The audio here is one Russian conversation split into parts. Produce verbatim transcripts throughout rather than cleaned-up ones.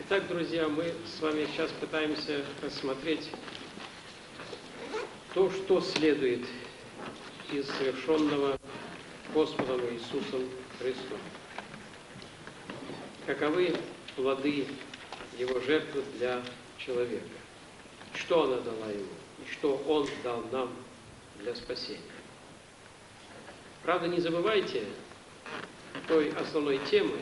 Итак, друзья, мы с вами сейчас пытаемся рассмотреть то, что следует из совершенного Господом Иисусом Христом. Каковы плоды Его жертвы для человека? Что она дала Ему? И что Он дал нам для спасения? Правда, не забывайте той основной темы,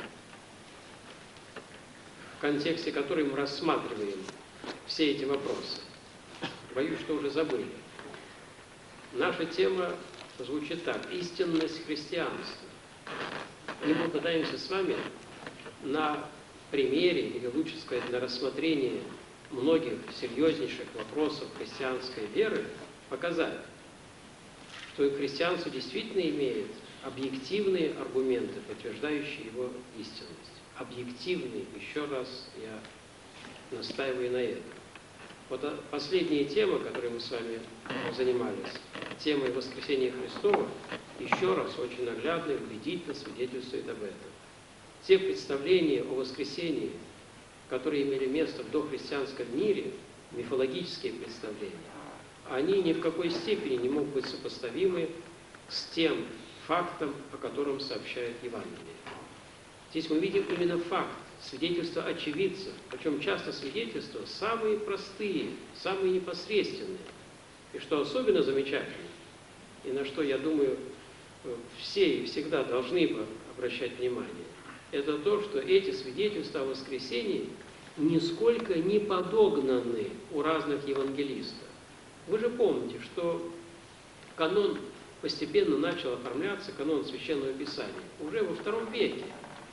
в контексте которой мы рассматриваем все эти вопросы. Боюсь, что уже забыли. Наша тема звучит так: истинность христианства. И мы пытаемся с вами на примере, или лучше сказать, на рассмотрении многих серьезнейших вопросов христианской веры показать, что христианство действительно имеет объективные аргументы, подтверждающие его истинность. Объективный, еще раз я настаиваю на этом. Вот последняя тема, которой мы с вами занимались, темой воскресения Христова, еще раз очень наглядно и убедительно свидетельствует об этом. Те представления о воскресении, которые имели место в дохристианском мире, мифологические представления, они ни в какой степени не могут быть сопоставимы с тем фактом, о котором сообщает Евангелие. Здесь мы видим именно факт, свидетельства очевидцев, причем часто свидетельства самые простые, самые непосредственные. И что особенно замечательно, и на что, я думаю, все и всегда должны бы обращать внимание, это то, что эти свидетельства о воскресении нисколько не подогнаны у разных евангелистов. Вы же помните, что канон постепенно начал оформляться, канон Священного Писания, уже во втором веке.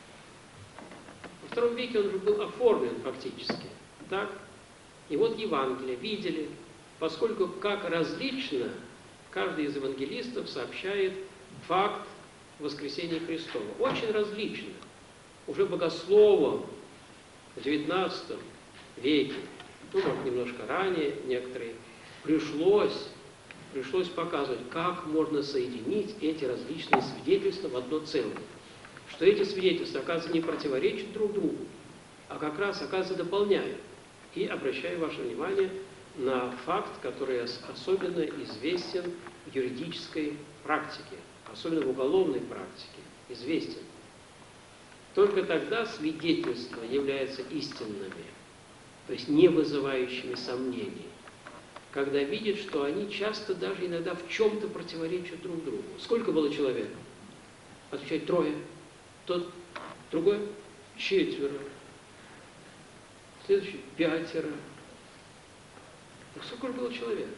Во втором веке он уже был оформлен фактически. Так? И вот Евангелие видели, поскольку как различно каждый из евангелистов сообщает факт воскресения Христова. Очень различно. Уже богословом в девятнадцатом веке, ну, может, немножко ранее некоторые, пришлось, пришлось показывать, как можно соединить эти различные свидетельства в одно целое. Что эти свидетельства, оказывается, не противоречат друг другу, а как раз, оказывается, дополняют. И обращаю ваше внимание на факт, который особенно известен в юридической практике, особенно в уголовной практике, известен. Только тогда свидетельства являются истинными, то есть не вызывающими сомнений, когда видят, что они часто даже иногда в чем-то противоречат друг другу. Сколько было человек? Отвечает: трое. Тот, другой – четверо. Следующий – пятеро. Так сколько же было человек?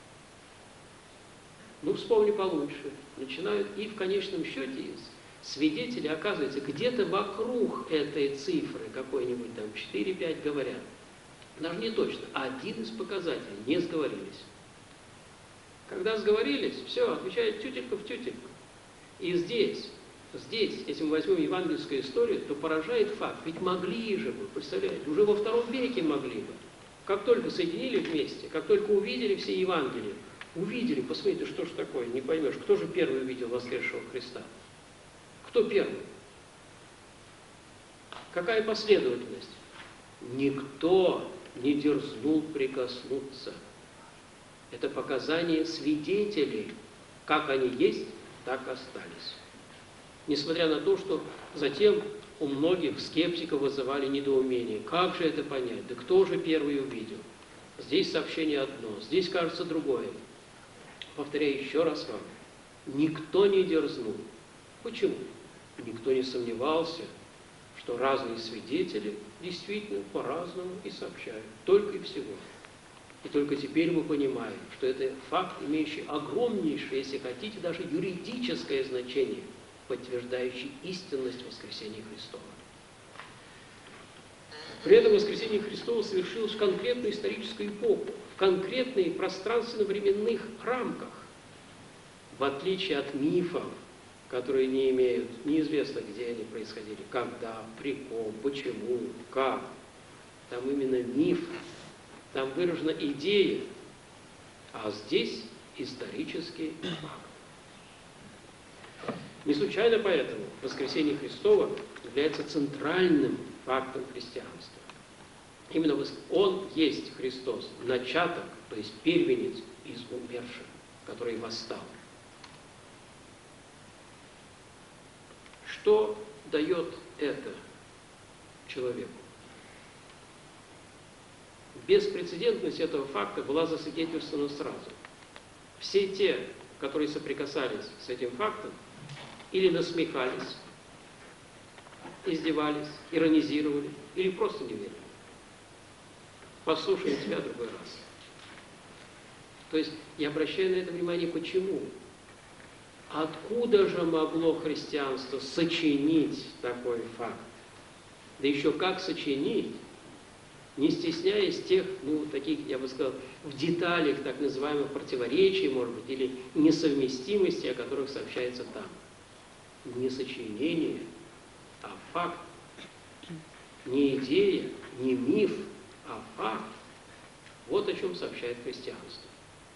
Ну, вспомни получше. Начинают, и в конечном счете свидетели, оказывается, где-то вокруг этой цифры, какой-нибудь там четыре-пять говорят. Даже не точно. Один из показателей – не сговорились. Когда сговорились, все, отвечает тютелька в тютельку. И здесь... Здесь, если мы возьмем евангельскую историю, то поражает факт. Ведь могли же бы, представляете, уже во втором веке могли бы. Как только соединили вместе, как только увидели все Евангелия, увидели, посмотрите, что же такое, не поймешь, кто же первый увидел воскресшего Христа? Кто первый? Какая последовательность? Никто не дерзнул прикоснуться. Это показания свидетелей. Как они есть, так остались. Несмотря на то, что затем у многих скептиков вызывали недоумение. Как же это понять? Да кто же первый увидел? Здесь сообщение одно, здесь кажется другое. Повторяю еще раз вам. Никто не дерзнул. Почему? Никто не сомневался, что разные свидетели действительно по-разному и сообщают. Только и всего. И только теперь мы понимаем, что это факт, имеющий огромнейшее, если хотите, даже юридическое значение, подтверждающий истинность воскресения Христова. При этом воскресение Христова совершилось в конкретную историческую эпоху, в конкретных пространственно-временных рамках, в отличие от мифов, которые не имеют, неизвестно, где они происходили, когда, при ком, почему, как. Там именно миф, там выражена идея, а здесь исторический факт. Не случайно поэтому воскресение Христово является центральным фактом христианства. Именно Он есть Христос, начаток, то есть первенец из умерших, который восстал. Что дает это человеку? Беспрецедентность этого факта была засвидетельствована сразу. Все те, которые соприкасались с этим фактом, или насмехались, издевались, иронизировали, или просто не верили. Послушаем тебя в другой раз. То есть я обращаю на это внимание, почему? Откуда же могло христианство сочинить такой факт? Да еще как сочинить, не стесняясь тех, ну, таких, я бы сказал, в деталях так называемых противоречий, может быть, или несовместимости, о которых сообщается там. Не сочинение, а факт. Не идея, не миф, а факт. Вот о чем сообщает христианство.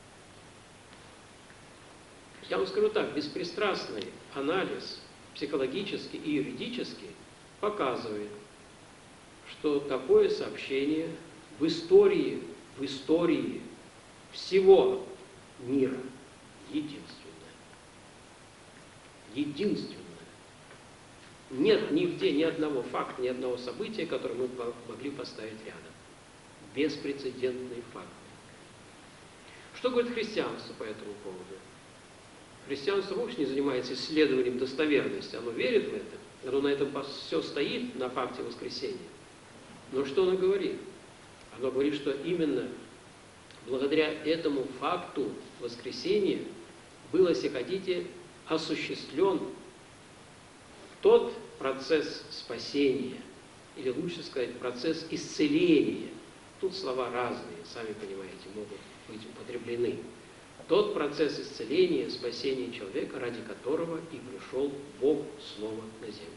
Я вам скажу так, беспристрастный анализ психологический и юридический показывает, что такое сообщение в истории, в истории всего мира единственное. Единственное. Нет нигде ни одного факта, ни одного события, которое мы могли поставить рядом. Беспрецедентный факт. Что говорит христианство по этому поводу? Христианство вовсе не занимается исследованием достоверности. Оно верит в это, оно на этом все стоит, на факте воскресения. Но что оно говорит? Оно говорит, что именно благодаря этому факту воскресения был, если хотите, осуществлен тот процесс спасения, или лучше сказать, процесс исцеления. Тут слова разные, сами понимаете, могут быть употреблены. Тот процесс исцеления, спасения человека, ради которого и пришел Бог Слово на землю.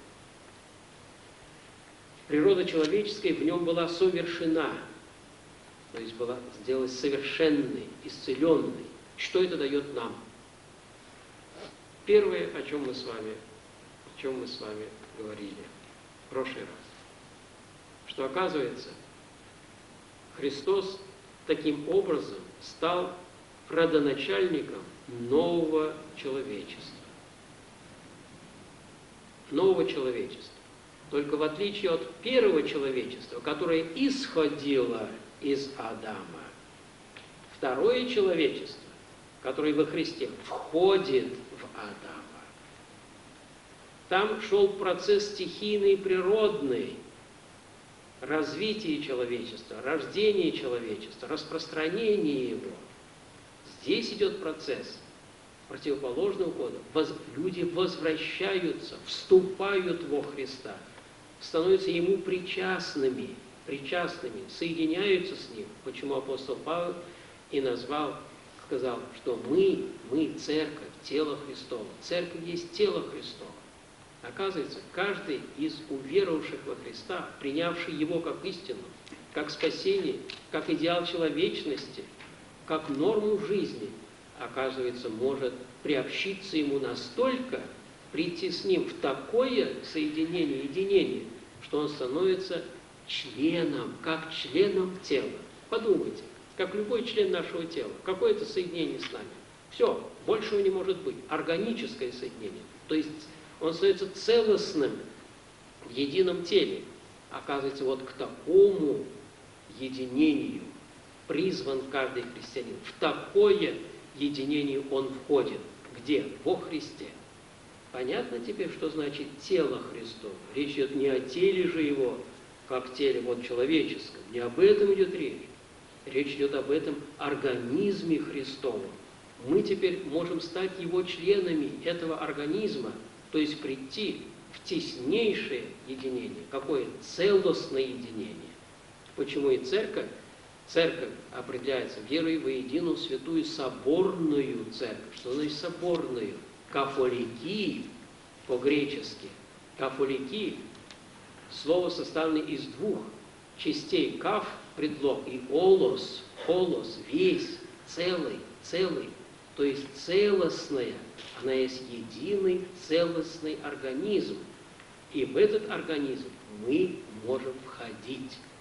Природа человеческая в нем была совершена, то есть была сделана совершенной, исцеленной. Что это дает нам? Первое, о чем мы с вами, о чем мы с вами говорили в прошлый раз, что оказывается, Христос таким образом стал родоначальником нового человечества. Нового человечества. Только в отличие от первого человечества, которое исходило из Адама, второе человечество, которое во Христе входит в Адама. Там шел процесс стихийный и природный, развитие человечества, рождение человечества, распространение его. Здесь идет процесс противоположного хода. Воз... Люди возвращаются, вступают во Христа, становятся Ему причастными, причастными, соединяются с Ним. Почему апостол Павел и назвал, сказал, что мы, мы церковь, тело Христово. Церковь есть тело Христово. Оказывается, каждый из уверовавших во Христа, принявший Его как истину, как спасение, как идеал человечности, как норму жизни, оказывается, может приобщиться Ему настолько, прийти с Ним в такое соединение, единение, что он становится членом, как членом тела. Подумайте, как любой член нашего тела, какое это соединение с нами. Все, большего не может быть. Органическое соединение. То есть он становится целостным в едином теле. Оказывается, вот к такому единению призван каждый христианин. В такое единение он входит. Где? Во Христе. Понятно теперь, что значит тело Христово? Речь идет не о теле же его, как теле вот человеческом. Не об этом идет речь. Речь идет об этом организме Христовом. Мы теперь можем стать его членами этого организма, то есть прийти в теснейшее единение. Какое? Целостное единение. Почему и церковь? Церковь определяется верой во единую святую соборную церковь. Что значит соборную? Кафолики по-гречески. Кафолики – слово составлено из двух частей. Каф – предлог, и олос, холос – весь, целый, целый. То есть целостная, она есть единый целостный организм. И в этот организм мы можем входить.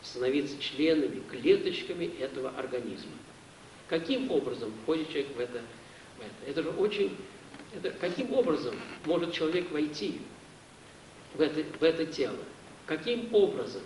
становиться членами, клеточками этого организма. Каким образом входит человек в это? В это? Это же очень... Это, каким образом может человек войти в это, в это тело? Каким образом?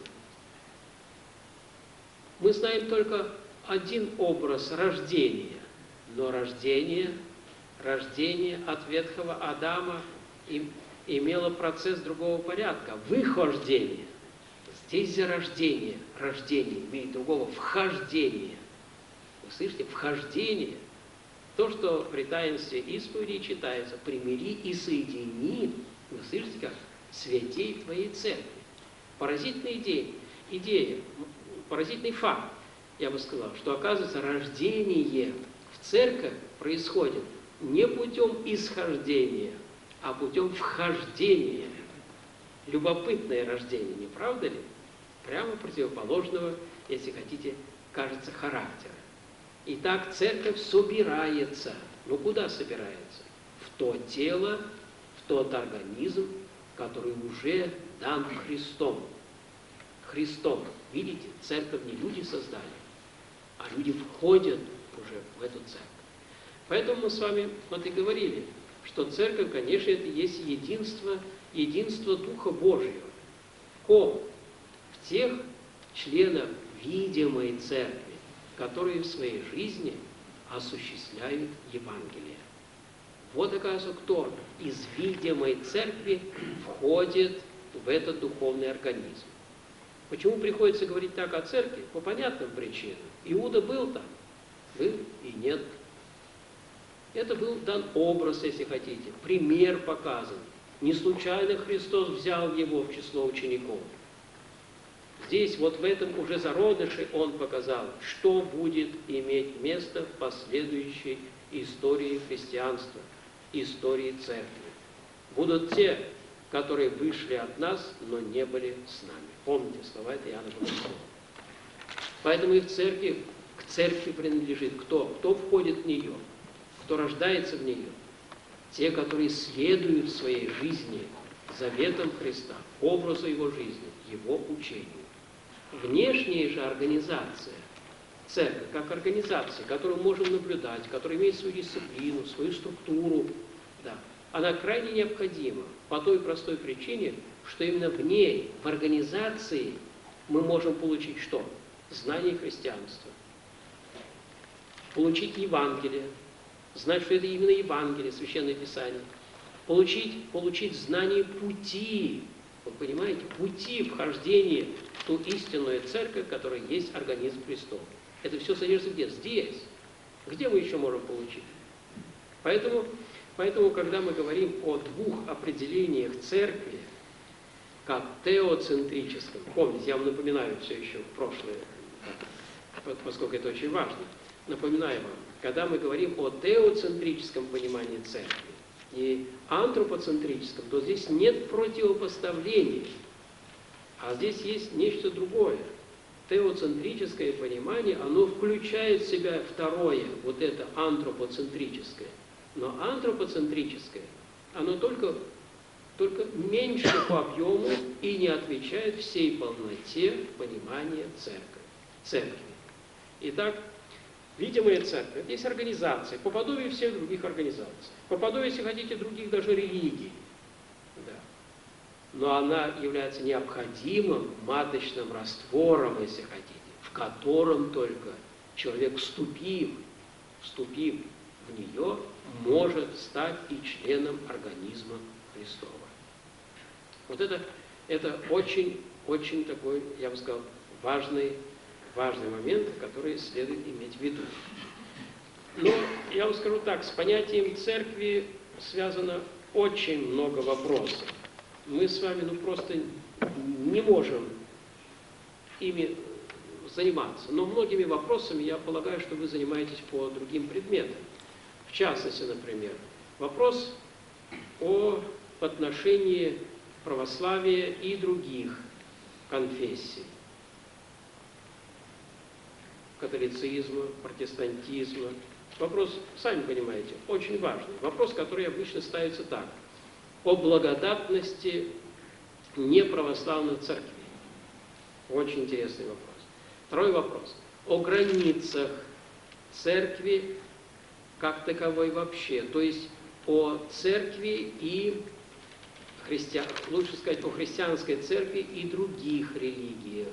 Мы знаем только один образ рождения, но рождение, рождение от ветхого Адама им, имело процесс другого порядка, выхождение. Здесь же рождение, рождение имеет другого вхождения. Вы слышите, вхождение. То, что при таинстве исповеди читается, примири и соедини, вы слышите как? Святей твоей церкви. Поразительная идея, идея, поразительный факт, я бы сказал, что оказывается рождение в церковь происходит не путем исхождения, а путем вхождения. Любопытное рождение, не правда ли? Прямо противоположного, если хотите, кажется, характера. Итак, церковь собирается. Ну куда собирается? В то тело, в тот организм, который уже дан Христом. Христом. Видите, церковь не люди создали, а люди входят уже в эту церковь. Поэтому мы с вами вот и говорили, что церковь, конечно, это есть единство, единство Духа Божьего. В ком? В тех членах видимой церкви, которые в своей жизни осуществляют Евангелие. Вот, оказывается, кто из видимой церкви входит в этот духовный организм. Почему приходится говорить так о церкви? По понятным причинам. Иуда был там, был и нет. Это был дан образ, если хотите, пример показан. Не случайно Христос взял его в число учеников. Здесь, вот в этом уже зародыше Он показал, что будет иметь место в последующей истории христианства, истории церкви. Будут те, которые вышли от нас, но не были с нами. Помните слова это Иоанна Богослова. Поэтому и в церкви, к церкви принадлежит кто? Кто входит в нее? Кто рождается в нее? Те, которые следуют в своей жизни заветам Христа, образу Его жизни, Его учению. Внешняя же организация, церковь, как организация, которую можем наблюдать, которая имеет свою дисциплину, свою структуру, да, она крайне необходима по той простой причине, что именно в ней, в организации, мы можем получить что? Знание христианства. Получить Евангелие, знать, что это именно Евангелие, Священное Писание. Получить, получить знание пути, вы понимаете, пути вхождения в ту истинную церковь, которая есть организм Христов. Это все содержится где? Здесь. Где мы еще можем получить? Поэтому, поэтому, когда мы говорим о двух определениях церкви, как теоцентрическом, помните, я вам напоминаю все еще в прошлое, поскольку это очень важно, напоминаю вам, когда мы говорим о теоцентрическом понимании церкви и антропоцентрическом, то здесь нет противопоставлений, а здесь есть нечто другое. Теоцентрическое понимание, оно включает в себя второе, вот это антропоцентрическое. Но антропоцентрическое, оно только, только меньше по объему и не отвечает всей полноте понимания церкви. церкви. Итак, видимая церковь – это есть организация, по подобию всех других организаций, по подобию, если хотите, других даже религий. Да. Но она является необходимым маточным раствором, если хотите, в котором только человек, вступив, вступив в нее, может стать и членом организма Христова. Вот это, это очень, очень такой, я бы сказал, важный, важный момент, который следует иметь в виду. Но я вам скажу так, с понятием церкви связано очень много вопросов. Мы с вами ну, просто не можем ими заниматься. Но многими вопросами, я полагаю, что вы занимаетесь по другим предметам. В частности, например, вопрос о отношении православия и других конфессий. Католицизма, протестантизма. Вопрос, сами понимаете, очень важный. Вопрос, который обычно ставится так. О благодатности неправославных церквей. Очень интересный вопрос. Второй вопрос. О границах церкви как таковой вообще. То есть о церкви и христиан, лучше сказать, о христианской церкви и других религиях.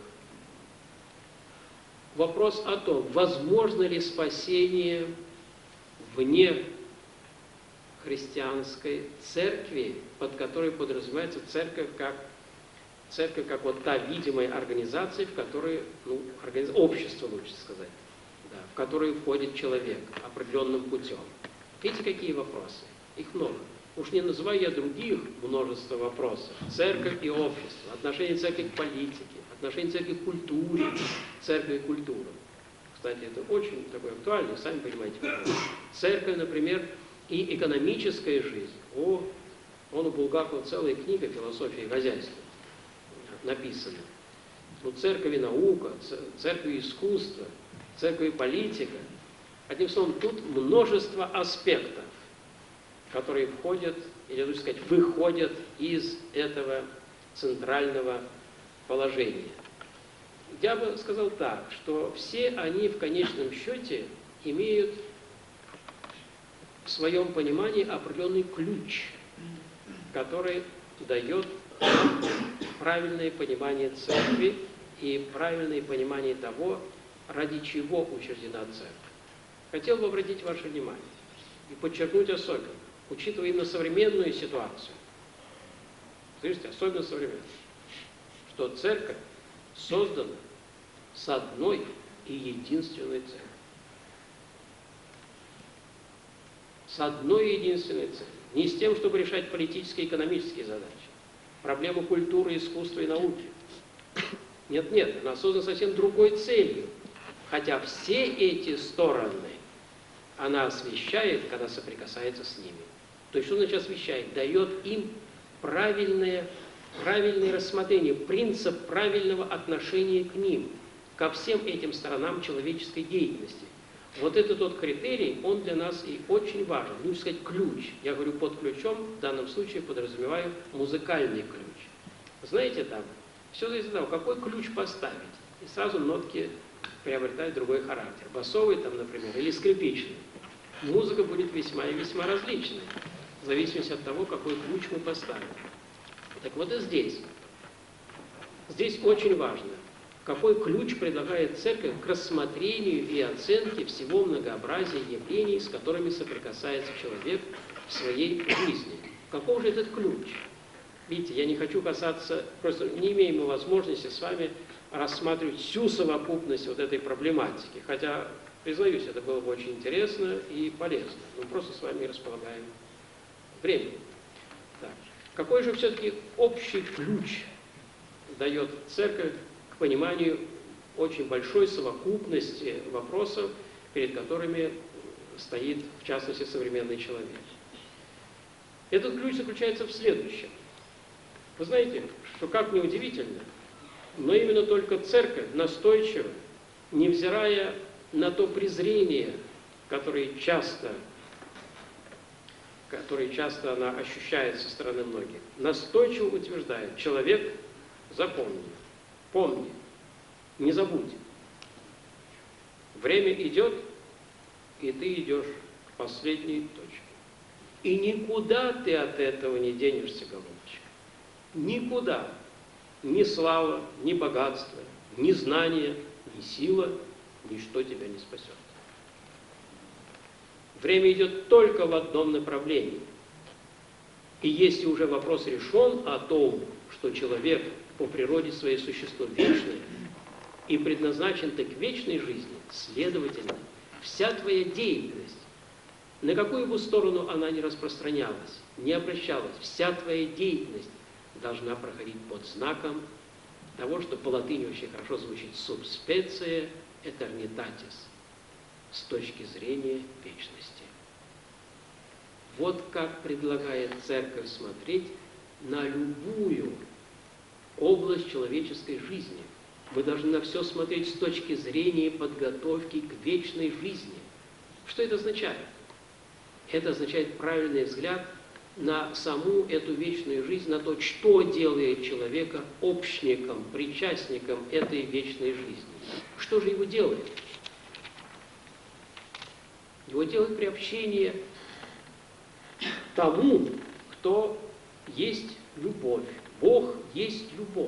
Вопрос о том, возможно ли спасение вне христианской церкви, под которой подразумевается церковь как, церковь как вот та видимая организация, в которой, ну, организ... общество, лучше сказать, да, в которое входит человек определенным путем. Видите, какие вопросы? Их много. Уж не называю я других множество вопросов. Церковь и общество, отношение церкви к политике, отношение церкви к культуре, церковь и культура. Кстати, это очень такой актуальный, сами понимаете. Церковь, например, и экономическая жизнь. О, он у Булгакова целая книга «Философия и хозяйство» написана. Ну, церковь и наука, церковь и искусство, церковь и политика. Одним словом, тут множество аспектов, которые входят, или лучше сказать, выходят из этого центрального положения. Я бы сказал так, что все они в конечном счете имеют в своем понимании определенный ключ, который дает правильное понимание церкви и правильное понимание того, ради чего учреждена церковь. Хотел бы обратить ваше внимание и подчеркнуть особенно, учитывая именно современную ситуацию, слышите, особенно современную, что церковь создана с одной и единственной целью. С одной и единственной целью. Не с тем, чтобы решать политические и экономические задачи, проблему культуры, искусства и науки. Нет, нет, она создана совсем другой целью. Хотя все эти стороны она освещает, когда соприкасается с ними. То есть что значит освещает? Дает им правильное, правильное рассмотрение, принцип правильного отношения к ним, ко всем этим сторонам человеческой деятельности. Вот этот тот критерий, он для нас и очень важен. Лучше сказать, ключ. Я говорю под ключом, в данном случае подразумеваю музыкальный ключ. Знаете, там, все зависит от того, какой ключ поставить. И сразу нотки приобретают другой характер. Басовый там, например, или скрипичный. Музыка будет весьма и весьма различной, в зависимости от того, какой ключ мы поставим. Так вот и здесь. Здесь очень важно, какой ключ предлагает церковь к рассмотрению и оценке всего многообразия явлений, с которыми соприкасается человек в своей жизни. Каков же этот ключ? Видите, я не хочу касаться, просто не имеем мы возможности с вами рассматривать всю совокупность вот этой проблематики. Хотя, признаюсь, это было бы очень интересно и полезно. Мы просто с вами располагаем временем. Так. Какой же все-таки общий ключ дает церковь к пониманию очень большой совокупности вопросов, перед которыми стоит, в частности, современный человек? Этот ключ заключается в следующем. Вы знаете, что, как ни удивительно, но именно только церковь настойчиво, невзирая на то презрение, которое часто, которое часто она ощущает со стороны многих, настойчиво утверждает: человек, запомни, помни, не забудь. Время идет, и ты идешь к последней точке. И никуда ты от этого не денешься, голубчик. Никуда. Ни слава, ни богатство, ни знание, ни сила, ничто тебя не спасет. Время идет только в одном направлении. И если уже вопрос решен о том, что человек по природе своей существо вечное и предназначен ты к вечной жизни, следовательно, вся твоя деятельность, на какую бы сторону она ни распространялась, не обращалась, вся твоя деятельность должна проходить под знаком того, что по латыни очень хорошо звучит «sub specie eternitatis», с точки зрения вечности. Вот как предлагает Церковь смотреть на любую область человеческой жизни. Мы должны на все смотреть с точки зрения подготовки к вечной жизни. Что это означает? Это означает правильный взгляд на саму эту вечную жизнь, на то, что делает человека общником, причастником этой вечной жизни. Что же его делает? Его делает приобщение тому, кто есть любовь. Бог есть любовь.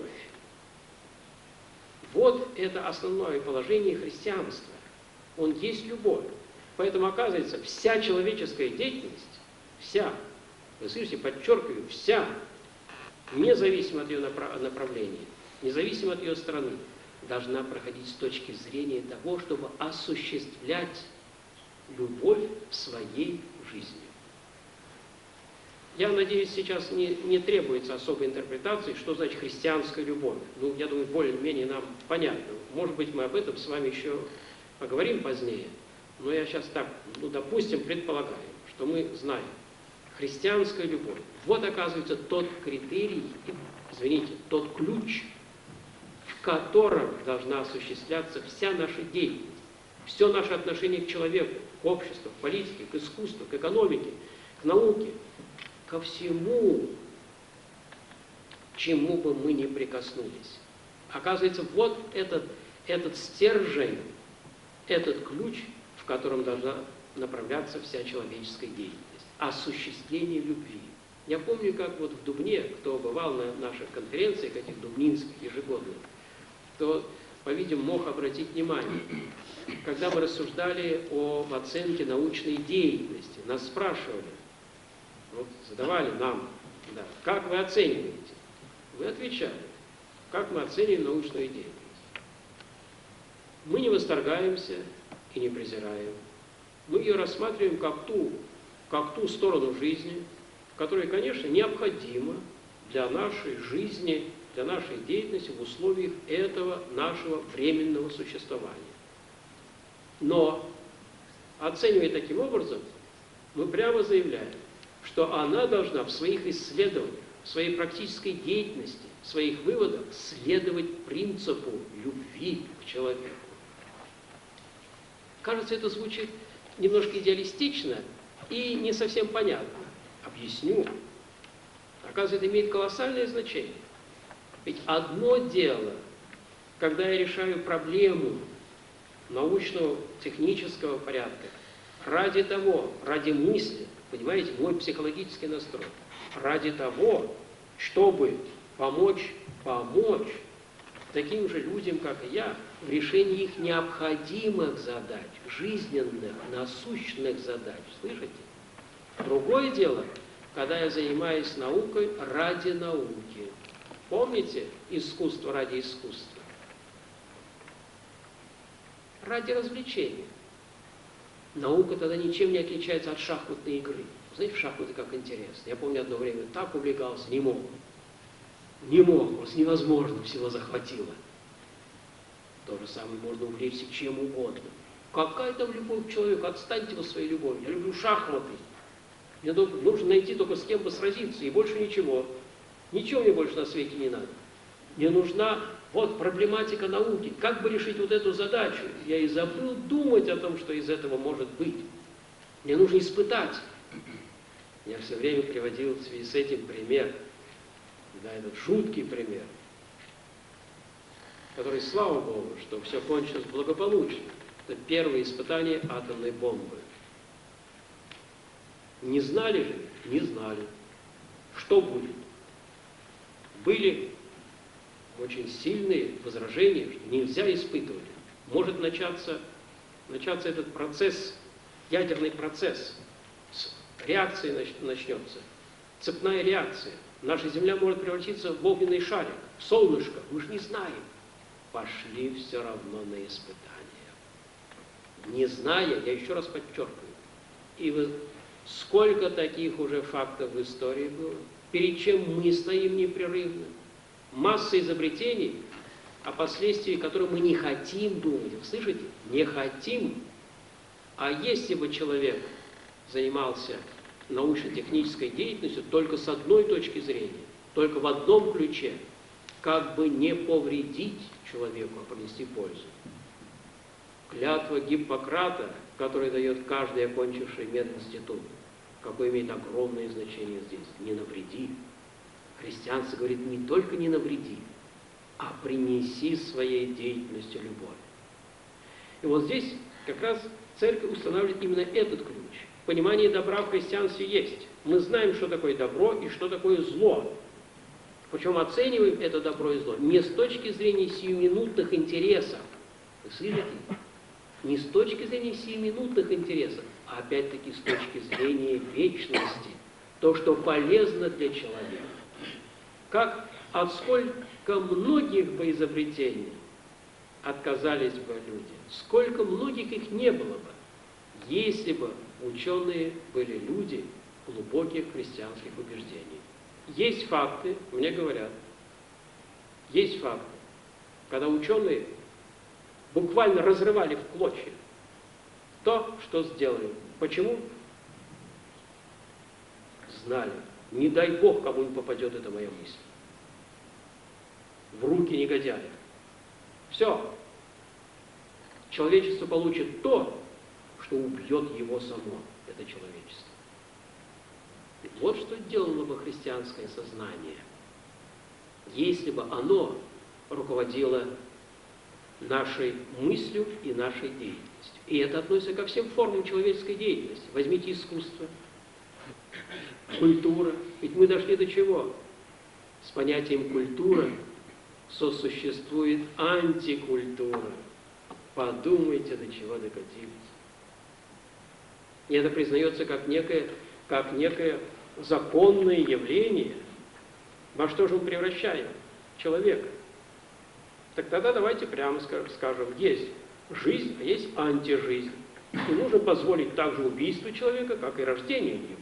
Вот это основное положение христианства. Он есть любовь. Поэтому, оказывается, вся человеческая деятельность, вся, вы слышите, подчеркиваю, вся, независимо от ее направления, независимо от ее стороны, должна проходить с точки зрения того, чтобы осуществлять любовь в своей жизни. Я надеюсь, сейчас не, не требуется особой интерпретации, что значит христианская любовь. Ну, я думаю, более-менее нам понятно. Может быть, мы об этом с вами еще поговорим позднее. Но я сейчас так, ну, допустим, предполагаю, что мы знаем. Христианская любовь. Вот, оказывается, тот критерий, извините, тот ключ, в котором должна осуществляться вся наша деятельность. Все наше отношение к человеку, к обществу, к политике, к искусству, к экономике, к науке, ко всему, чему бы мы ни прикоснулись. Оказывается, вот этот, этот стержень, этот ключ, в котором должна направляться вся человеческая деятельность. Осуществление любви. Я помню, как вот в Дубне, кто бывал на наших конференциях, этих дубнинских ежегодных, то, по-видимому, мог обратить внимание, когда мы рассуждали об оценке научной деятельности, нас спрашивали, вот, задавали нам, да, как вы оцениваете? Вы отвечали, как мы оцениваем научную деятельность. Мы не восторгаемся и не презираем. Мы ее рассматриваем как ту, как ту сторону жизни, которая, конечно, необходима для нашей жизни, для нашей деятельности в условиях этого нашего временного существования. Но, оценивая таким образом, мы прямо заявляем, что она должна в своих исследованиях, в своей практической деятельности, в своих выводах следовать принципу любви к человеку. Кажется, это звучит немножко идеалистично и не совсем понятно. Объясню. Оказывается, это имеет колоссальное значение. Ведь одно дело, когда я решаю проблему научного, технического порядка, ради того, ради мысли, понимаете, мой психологический настрой, ради того, чтобы помочь, помочь таким же людям, как и я, в решении их необходимых задач, жизненных, насущных задач. Слышите? Другое дело, когда я занимаюсь наукой ради науки. Помните искусство ради искусства? Ради развлечения. Наука тогда ничем не отличается от шахматной игры. Знаете, в шахматы как интересно. Я помню, одно время так увлекался, не мог. Не мог, просто невозможно, всего захватило. То же самое можно увлечься чем угодно. Какая там любовь к человеку? Отстаньте вы своей любовью. Я люблю шахматы. Мне нужно найти только с кем бы сразиться, и больше ничего. Ничего мне больше на свете не надо. Мне нужна вот проблематика науки. Как бы решить вот эту задачу? Я и забыл думать о том, что из этого может быть. Мне нужно испытать. Я все время приводил в связи с этим пример. Да, этот жуткий пример, который, слава Богу, что все кончилось благополучно. Это первое испытание атомной бомбы. Не знали же? Не знали. Что будет? Были очень сильные возражения, что нельзя испытывать. Может начаться, начаться этот процесс, ядерный процесс. Реакция начнется. Цепная реакция. Наша Земля может превратиться в огненный шарик, в солнышко. Мы же не знаем. Пошли все равно на испытания. Не зная, я еще раз подчеркиваю, и вы, сколько таких уже фактов в истории было, перед чем мы стоим непрерывно. Масса изобретений, о последствиях которых мы не хотим думать. Вы слышите? Не хотим. А если бы человек занимался научно-технической деятельностью только с одной точки зрения, только в одном ключе, как бы не повредить человеку, а принести пользу. Клятва Гиппократа, которую дает каждый окончивший мединститут, какое имеет огромное значение здесь. Не навреди. Христианство говорит не только не навреди, а принеси своей деятельностью любовь. И вот здесь как раз церковь устанавливает именно этот ключ. Понимание добра в христианстве есть. Мы знаем, что такое добро и что такое зло. Причем оцениваем это добро и зло не с точки зрения сиюминутных интересов. Вы слышите? Не с точки зрения сиюминутных интересов, а опять-таки с точки зрения вечности. То, что полезно для человека. Как от сколько многих бы изобретений отказались бы люди, сколько многих их не было бы, если бы ученые были люди глубоких христианских убеждений. Есть факты, мне говорят, есть факты, когда ученые буквально разрывали в клочья то, что сделали. Почему? Знали. Не дай Бог, кому-нибудь попадет эта моя мысль. В руки негодяя. Все. Человечество получит то, что убьет его само, это человечество. И вот что делало бы христианское сознание, если бы оно руководило нашей мыслью и нашей деятельностью. И это относится ко всем формам человеческой деятельности. Возьмите искусство, культура. Ведь мы дошли до чего? С понятием культура сосуществует антикультура. Подумайте, до чего докатились. И это признается как некое, как некое законное явление. Во что же мы превращаем человека? Так тогда давайте прямо скажем, есть жизнь, а есть антижизнь. И нужно позволить также убийство человека, как и рождение его.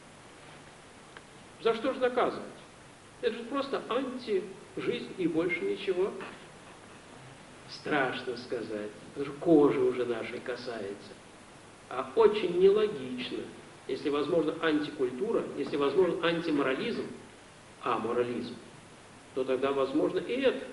За что же наказывать? Это же просто антижизнь и больше ничего. Страшно сказать, потому что кожи уже нашей касается. А очень нелогично, если возможно антикультура, если возможно антиморализм, а морализм, то тогда возможно и это.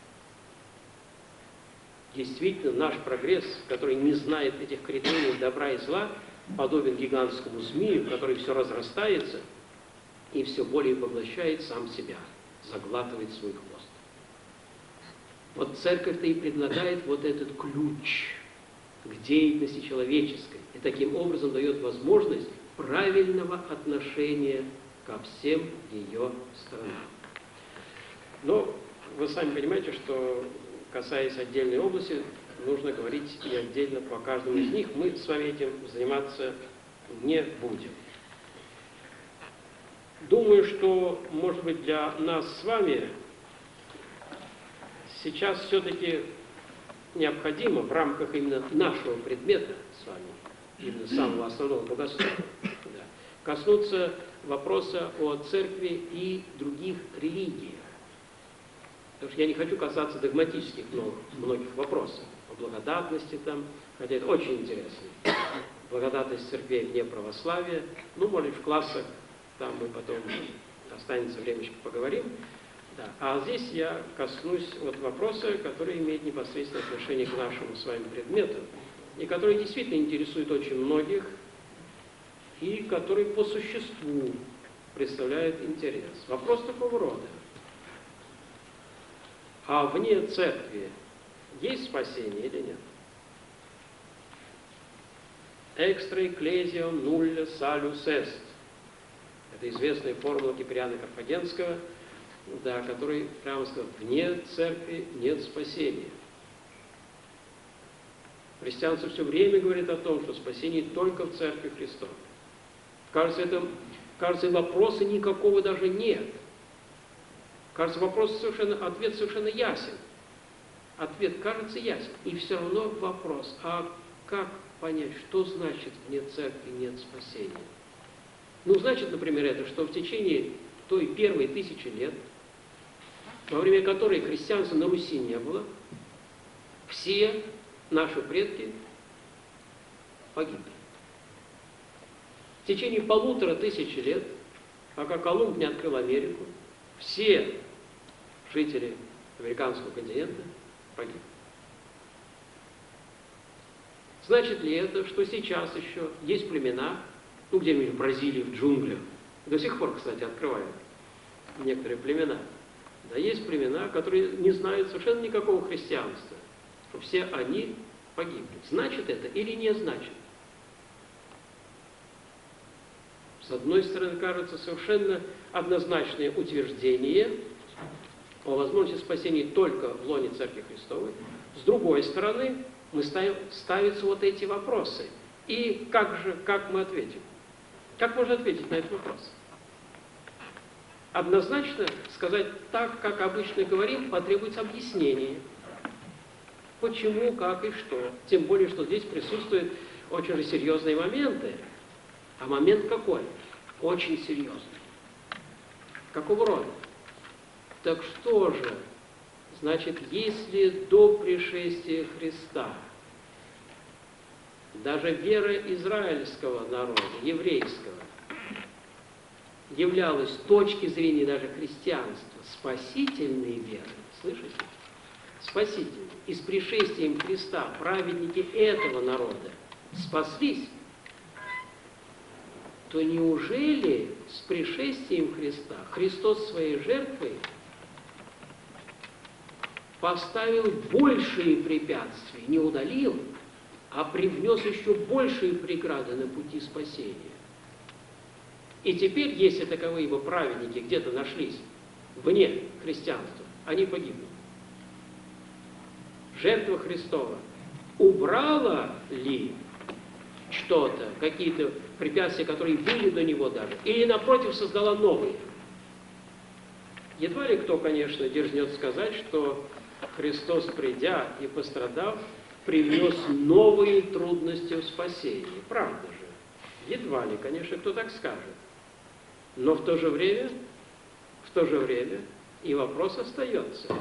Действительно, наш прогресс, который не знает этих критериев добра и зла, подобен гигантскому змею, который все разрастается и все более поглощает сам себя, заглатывает свой хвост. Вот церковь-то и предлагает вот этот ключ к деятельности человеческой, и таким образом дает возможность правильного отношения ко всем ее сторонам. Но вы сами понимаете, что, касаясь отдельной области, нужно говорить и отдельно по каждому из них. Мы с вами этим заниматься не будем. Думаю, что, может быть, для нас с вами сейчас все-таки необходимо в рамках именно нашего предмета с вами, именно самого основного богословия, да, коснуться вопроса о церкви и других религиях. Потому что я не хочу касаться догматических многих, многих вопросов, о благодатности там, хотя это очень интересно. Благодатность церквей вне православия, ну, может быть, в классах, там мы потом, останется времечко, поговорим. Да. А здесь я коснусь вот вопроса, который имеет непосредственное отношение к нашему с вами предмету, и который действительно интересует очень многих, и который по существу представляет интерес. Вопрос такого рода. А вне церкви есть спасение или нет? Extra ecclesiam nulla salus est. Это известная формула Киприана Карфагенского, да, который прямо сказал, вне церкви нет спасения. Христианство все время говорит о том, что спасение только в церкви Христовой. Кажется, это, кажется, вопроса никакого даже нет. Кажется, вопрос совершенно, ответ совершенно ясен. Ответ кажется ясен. И все равно вопрос, а как понять, что значит вне церкви нет спасения? Ну, значит, например, это, что в течение той первой тысячи лет, во время которой христианства на Руси не было, все наши предки погибли. В течение полутора тысячи лет, пока Колумб не открыл Америку, все жители американского континента погибли. Значит ли это, что сейчас еще есть племена, ну где-нибудь в Бразилии, в джунглях, до сих пор, кстати, открывают некоторые племена. Да, есть племена, которые не знают совершенно никакого христианства, что все они погибли. Значит это или не значит? С одной стороны, кажется совершенно однозначное утверждение о возможности спасения только в лоне Церкви Христовой. С другой стороны, мы ставим, ставятся вот эти вопросы. И как же, как мы ответим? Как можно ответить на этот вопрос? Однозначно сказать так, как обычно говорим, потребуется объяснение. Почему, как и что. Тем более, что здесь присутствуют очень же серьезные моменты. А момент какой? Очень серьезный. Какого рода? Так что же, значит, если до пришествия Христа даже вера израильского народа, еврейского, являлась с точки зрения даже христианства спасительной верой, слышите? Спасительной. И с пришествием Христа праведники этого народа спаслись, то неужели с пришествием Христа Христос своей жертвой поставил большие препятствия, не удалил, а привнес еще большие преграды на пути спасения? И теперь, если таковые его праведники где-то нашлись вне христианства, они погибнут. Жертва Христова убрала ли что-то, какие-то препятствия, которые были до него даже, или, напротив, создала новые? Едва ли кто, конечно, дерзнет сказать, что Христос, придя и пострадав, привнес новые трудности в спасении. Правда же? Едва ли, конечно, кто так скажет. Но в то же время, в то же время и вопрос остается.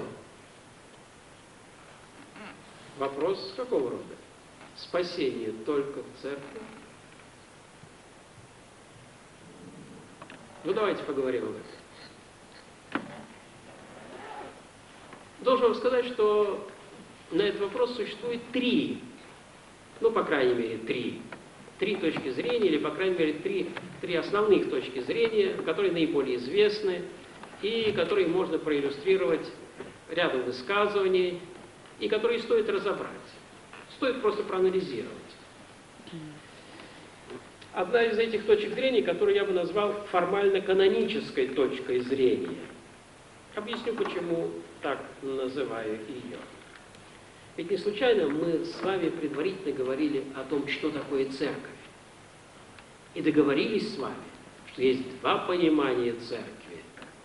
Вопрос какого рода? Спасение только в церкви? Ну, давайте поговорим об этом. Должен вам сказать, что на этот вопрос существует три, ну, по крайней мере, три, три точки зрения, или, по крайней мере, три, три основных точки зрения, которые наиболее известны, и которые можно проиллюстрировать рядом высказываний, и которые стоит разобрать. Стоит просто проанализировать. Одна из этих точек зрения, которую я бы назвал формально-канонической точкой зрения. Объясню, почему так называю ее. Ведь не случайно мы с вами предварительно говорили о том, что такое церковь. И договорились с вами, что есть два понимания церкви.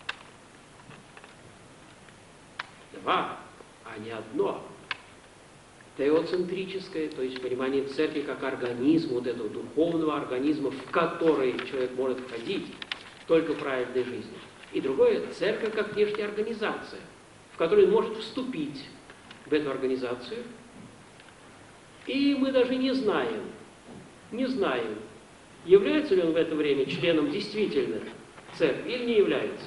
Два, а не одно. Теоцентрическое, то есть понимание церкви как организма, вот этого духовного организма, в который человек может входить только в праведной жизни. И другое, церковь как внешняя организация, в которую он может вступить в эту организацию. И мы даже не знаем, не знаем, является ли он в это время членом действительно церкви или не является.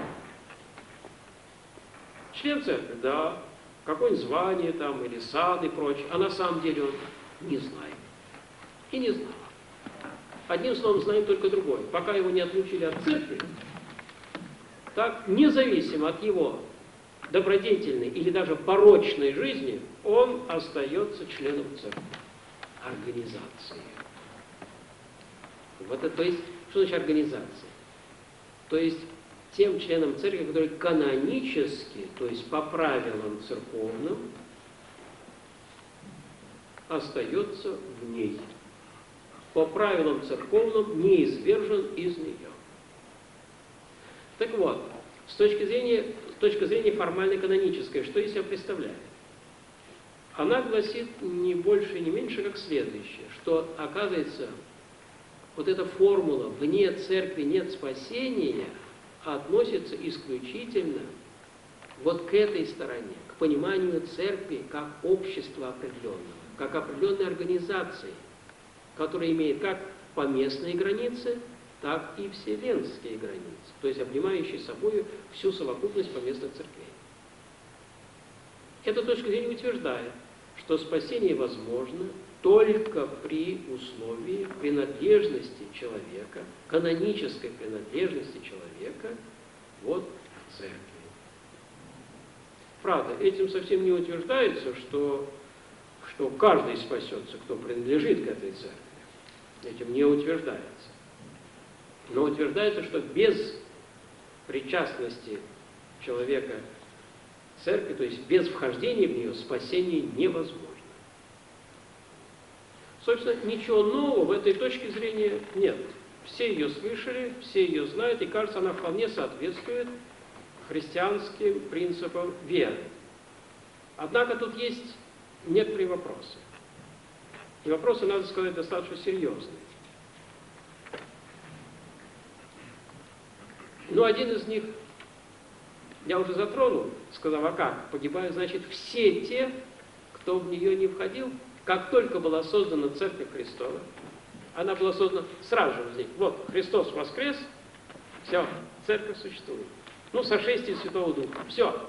Член церкви, да, какое-нибудь звание там, или сад и прочее, а на самом деле он не знает. И не знает. Одним словом, знаем только другое. Пока его не отлучили от церкви, так, независимо от его добродетельной или даже порочной жизни, он остается членом церкви, организации. Вот это, то есть, что значит организация? То есть, тем членам церкви, которые канонически, то есть по правилам церковным, остается в ней. По правилам церковным не извержен из нее. Так вот, с точки зрения, с точки зрения формально-канонической, что из себя представляет? Она гласит не больше, не меньше, как следующее, что, оказывается, вот эта формула «вне церкви нет спасения» относится исключительно вот к этой стороне, к пониманию церкви как общества определенного, как определенной организации, которая имеет как поместные границы, так и вселенские границы, то есть обнимающие собой всю совокупность поместных церквей. Эта точка зрения утверждает, что спасение возможно только при условии принадлежности человека, канонической принадлежности человека вот к церкви. Правда, этим совсем не утверждается, что, что каждый спасется, кто принадлежит к этой церкви. Этим не утверждается. Но утверждается, что без причастности человека к церкви, то есть без вхождения в нее, спасение невозможно. Собственно, ничего нового в этой точке зрения нет. Все ее слышали, все ее знают, и кажется, она вполне соответствует христианским принципам веры. Однако тут есть некоторые вопросы. И вопросы, надо сказать, достаточно серьезные. Но один из них я уже затронул, сказав, а как? Погибают, значит, все те, кто в нее не входил. Как только была создана Церковь Христова, она была создана сразу же возник. Вот, Христос воскрес, все, Церковь существует. Ну, сошествие Святого Духа, все.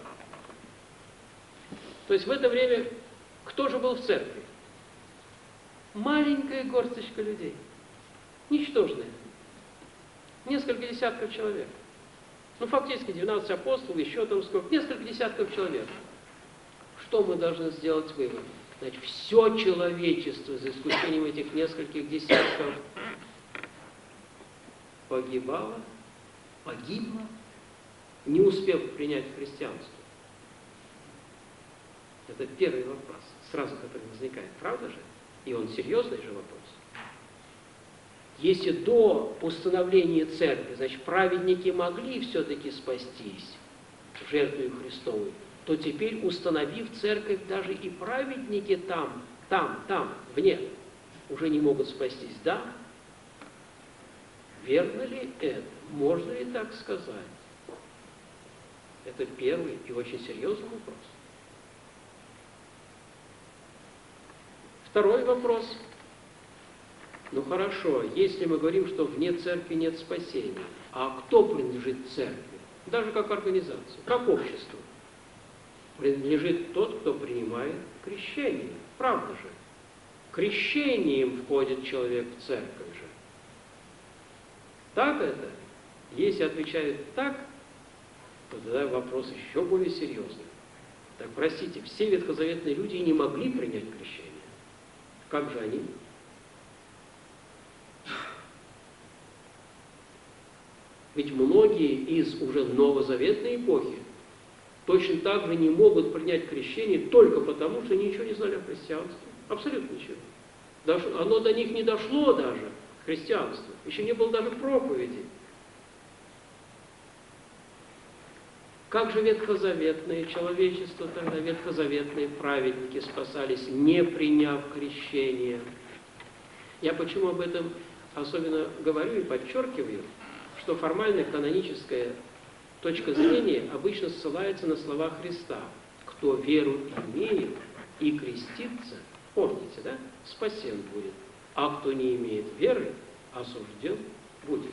То есть в это время кто же был в Церкви? Маленькая горсточка людей, ничтожная, несколько десятков человек. Ну, фактически двенадцать апостолов, еще там сколько, несколько десятков человек. Что мы должны сделать вывод? Значит, все человечество, за исключением этих нескольких десятков, погибало, погибло, не успев принять христианство. Это первый вопрос, сразу который возникает, правда же? И он серьезный же вопрос. Если до установления церкви, значит, праведники могли все-таки спастись жертвою Христовой, то теперь, установив церковь, даже и праведники там, там, там, вне, уже не могут спастись. Да? Верно ли это? Можно ли так сказать? Это первый и очень серьезный вопрос. Второй вопрос. Ну хорошо, если мы говорим, что вне церкви нет спасения, а кто принадлежит церкви? Даже как организация, как общество. Принадлежит тот, кто принимает крещение. Правда же? Крещением входит человек в церковь же. Так это? Если отвечают так, то тогда вопрос еще более серьезный. Так, простите, все ветхозаветные люди не могли принять крещение. Как же они? Ведь многие из уже новозаветной эпохи точно так же не могут принять крещение только потому, что они ничего не знали о христианстве. Абсолютно ничего. Даже, оно до них не дошло даже, христианство. Еще не было даже проповеди. Как же ветхозаветное человечество тогда, ветхозаветные праведники спасались, не приняв крещение? Я почему об этом особенно говорю и подчеркиваю, что формальная каноническая точка зрения обычно ссылается на слова Христа. Кто веру имеет и крестится, помните, да, спасен будет, а кто не имеет веры, осужден будет.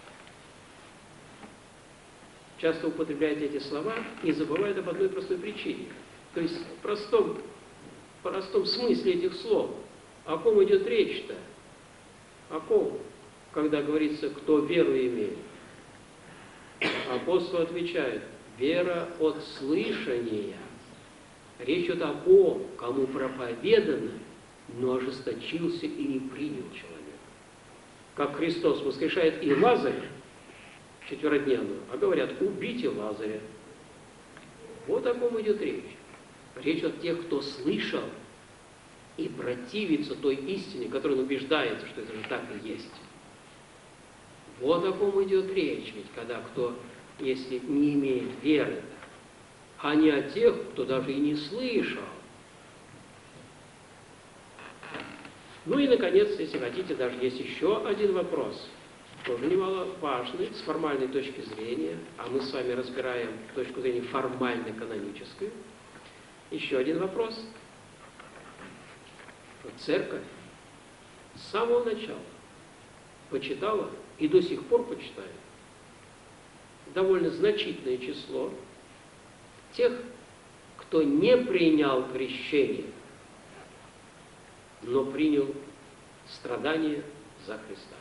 Часто употребляют эти слова и забывают об одной простой причине. То есть в простом, простом смысле этих слов. О ком идет речь-то? О ком? Когда говорится, кто веру имеет. Апостол отвечает, вера от слышания. Речь идет о ком, кому проповедано, но ожесточился и не принял человек. Как Христос воскрешает и Лазаря, четверодневную, а говорят, убейте Лазаря. Вот о ком идет речь. Речь о тех, кто слышал и противится той истине, которой он убеждается, что это же так и есть. Вот о ком идет речь, ведь когда кто, если не имеет веры, а не о тех, кто даже и не слышал. Ну и, наконец, если хотите, даже есть еще один вопрос, тоже немаловажный, с формальной точки зрения, а мы с вами разбираем точку зрения формально-каноническую. Еще один вопрос. Церковь с самого начала почитала и до сих пор почитает довольно значительное число тех, кто не принял крещение, но принял страдания за Христа.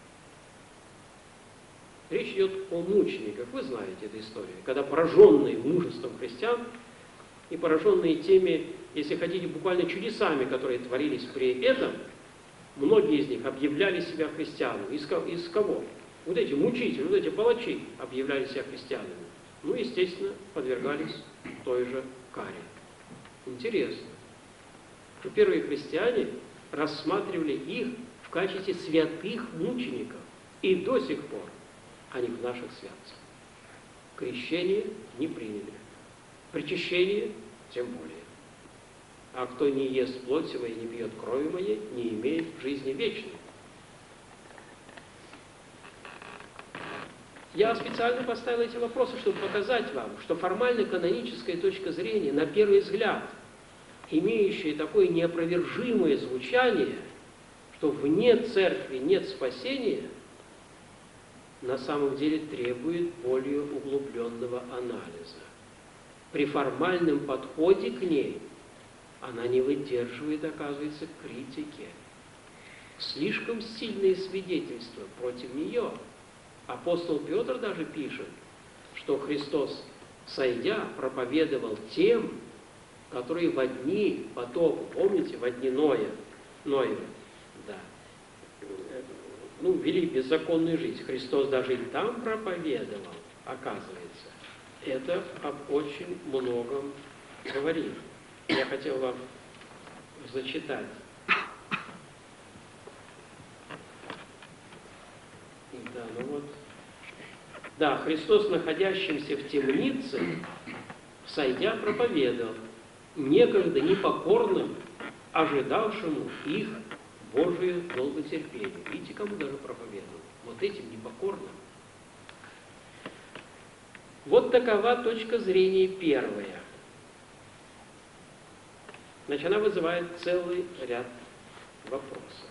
Речь идет о мучениках. Вы знаете эту историю, когда пораженные мужеством христиан и пораженные теми, если хотите, буквально чудесами, которые творились при этом, многие из них объявляли себя христианами. Из, из кого? Вот эти мучители, вот эти палачи объявляли себя христианами. Ну, естественно, подвергались той же каре. Интересно, что первые христиане рассматривали их в качестве святых мучеников. И до сих пор они в наших святцах. Крещение не приняли. Причащение тем более. А кто не ест плоть его и не пьет крови моей, не имеет жизни вечной. Я специально поставил эти вопросы, чтобы показать вам, что формально-каноническая точка зрения, на первый взгляд, имеющая такое неопровержимое звучание, что вне церкви нет спасения, на самом деле требует более углубленного анализа. При формальном подходе к ней она не выдерживает, оказывается, критики. Слишком сильные свидетельства против нее. Апостол Петр даже пишет, что Христос, сойдя, проповедовал тем, которые во дни потопа, помните, во дни Ноя, Ноева, да, ну, вели беззаконную жизнь. Христос даже и там проповедовал, оказывается. Это об очень многом говорит. Я хотел вам зачитать. Да, ну вот. Да, Христос, находящимся в темнице, сойдя, проповедовал некогда непокорным, ожидавшему их Божие долготерпение. Видите, кому даже проповедовал? Вот этим непокорным. Вот такова точка зрения первая. Значит, она вызывает целый ряд вопросов.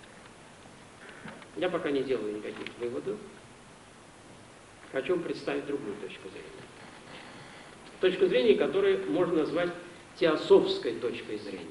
Я пока не делаю никаких выводов. Хочу вам представить другую точку зрения. Точку зрения, которую можно назвать теософской точкой зрения.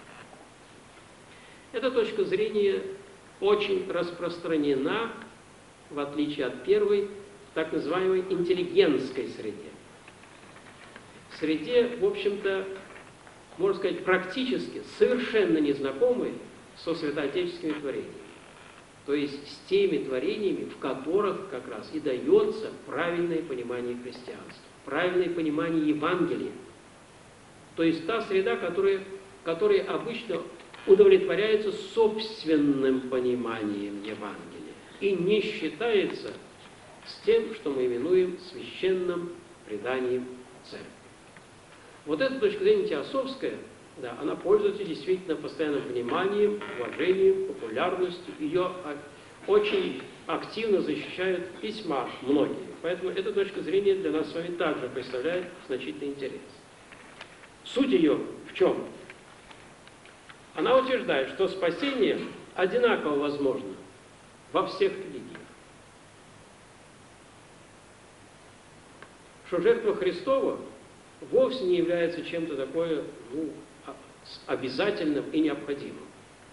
Эта точка зрения очень распространена, в отличие от первой, в так называемой интеллигентской среде. В среде, в общем-то, можно сказать, практически совершенно незнакомой со святоотеческими творениями. То есть с теми творениями, в которых как раз и дается правильное понимание христианства, правильное понимание Евангелия. То есть та среда, которая, которая обычно удовлетворяется собственным пониманием Евангелия и не считается с тем, что мы именуем священным преданием церкви. Вот эта точка зрения теософская, да, она пользуется действительно постоянным вниманием, уважением, популярностью. Ее очень активно защищают письма многие. Поэтому эта точка зрения для нас с вами также представляет значительный интерес. Суть ее в чем? Она утверждает, что спасение одинаково возможно во всех религиях. Что жертва Христова вовсе не является чем-то такое, ну, обязательным и необходимым.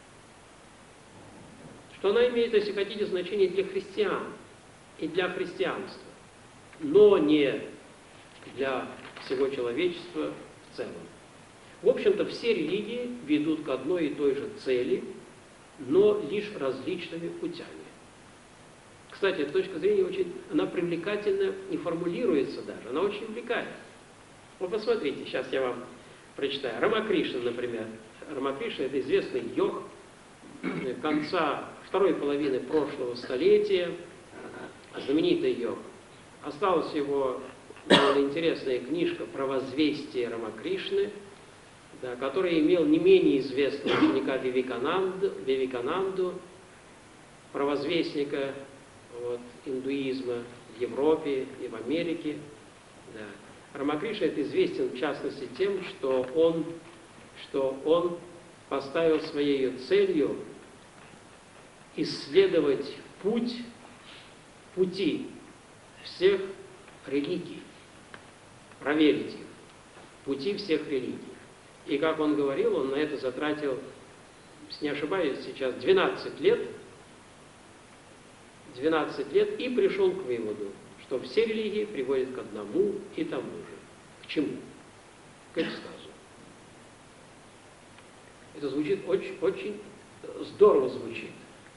Что она имеет, если хотите, значение для христиан и для христианства, но не для всего человечества в целом. В общем-то, все религии ведут к одной и той же цели, но лишь различными путями. Кстати, эта точка зрения очень, она привлекательно и формулируется даже, она очень увлекает. Вот посмотрите, сейчас я вам прочитаю. Рамакришна, например. Рамакришна – это известный йог конца второй половины прошлого столетия, знаменитый йог. Осталась его довольно интересная книжка про возвестие Рамакришны, да, который имел не менее известного ученика Вивекананду, Вивекананду, провозвестника вот, индуизма в Европе и в Америке. Да. Рамакришна это известен в частности тем, что он, что он поставил своей целью исследовать путь, пути всех религий, проверить их, пути всех религий. И как он говорил, он на это затратил если не ошибаюсь, сейчас двенадцать лет, двенадцать лет, и пришел к выводу, что все религии приводят к одному и тому же. К чему? К экстазу. Это звучит очень, очень здорово звучит.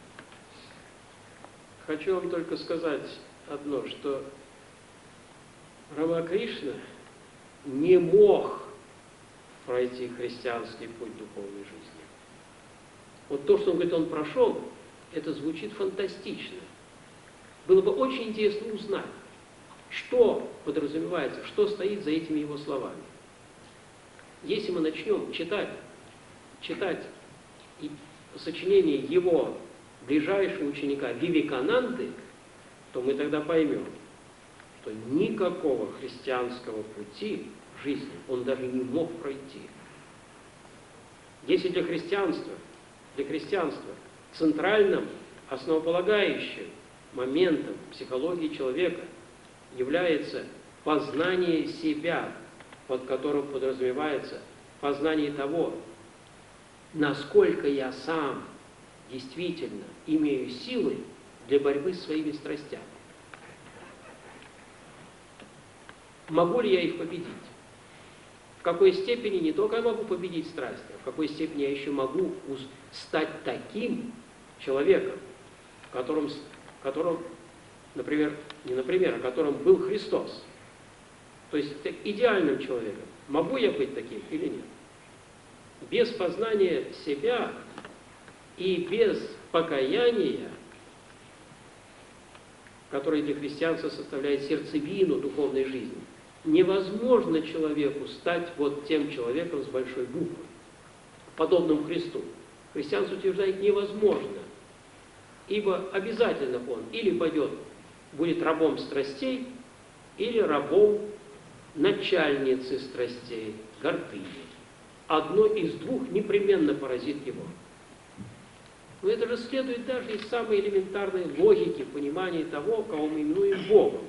Хочу вам только сказать одно, что Рамакришна не мог пройти христианский путь духовной жизни. Вот то, что он говорит, он прошел, это звучит фантастично. Было бы очень интересно узнать, что подразумевается, что стоит за этими его словами. Если мы начнем читать, читать сочинение его ближайшего ученика Вивекананды, то мы тогда поймем, что никакого христианского пути в жизни он даже не мог пройти. Если для христианства, для христианства центральным, основополагающим моментом психологии человека является познание себя, под которым подразумевается познание того, насколько я сам действительно имею силы для борьбы с своими страстями. Могу ли я их победить? В какой степени не только я могу победить страсти, а в какой степени я еще могу стать таким человеком, которым, которым, например, не например, а которым был Христос. То есть идеальным человеком. Могу я быть таким или нет? Без познания себя и без покаяния, которое для христианства составляет сердцевину духовной жизни, невозможно человеку стать вот тем человеком с большой буквы, подобным Христу. Христианство утверждает невозможно, ибо обязательно он или пойдет, будет рабом страстей, или рабом начальницы страстей, гордыни. Одно из двух непременно поразит его. Но это же следует даже из самой элементарной логики понимания того, кого мы именуем Богом.